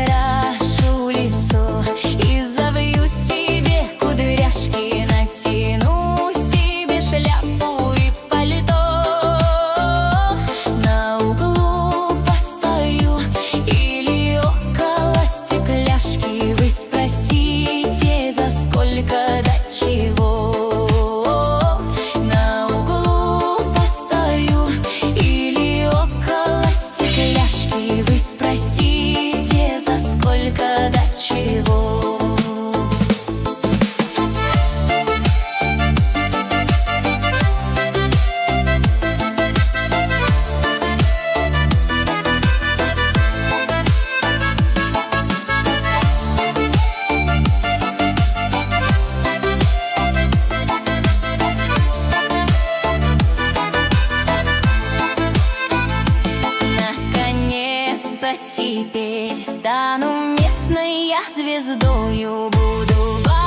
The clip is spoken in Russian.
накрашу лицо и завью себе кудряшки, натяну себе шляпу и пальто. На углу постою или около стекляшки, вы спросите, за сколько до чего. На углу постою или около стекляшки, вы спросите, за сколько до чего. Наконец-то теперь стану местной я звездою, буду